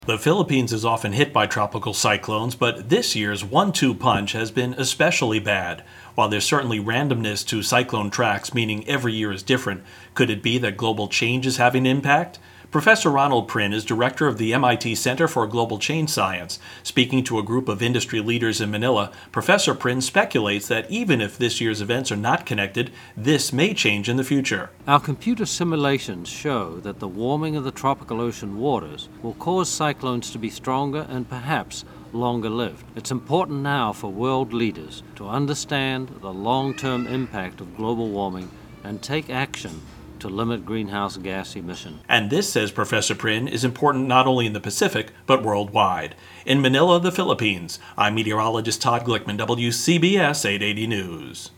The Philippines is often hit by tropical cyclones, but this year's 1-2 punch has been especially bad. While there's certainly randomness to cyclone tracks, meaning every year is different, could it be that global change is having an impact? Professor Ronald Prinn is director of the MIT Center for Global Change Science. Speaking to a group of industry leaders in Manila, Professor Prinn speculates that even if this year's events are not connected, this may change in the future. Our computer simulations show that the warming of the tropical ocean waters will cause cyclones to be stronger and perhaps longer lived. It's important now for world leaders to understand the long-term impact of global warming and take action to limit greenhouse gas emission. And this, says Professor Prinn, is important not only in the Pacific, but worldwide. In Manila, the Philippines, I'm meteorologist Todd Glickman, WCBS 880 News.